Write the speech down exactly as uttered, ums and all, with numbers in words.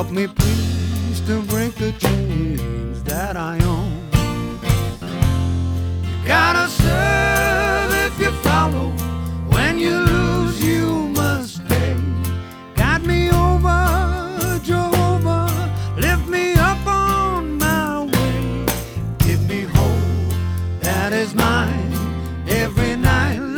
Help me please to break the chains that I own. You gotta serve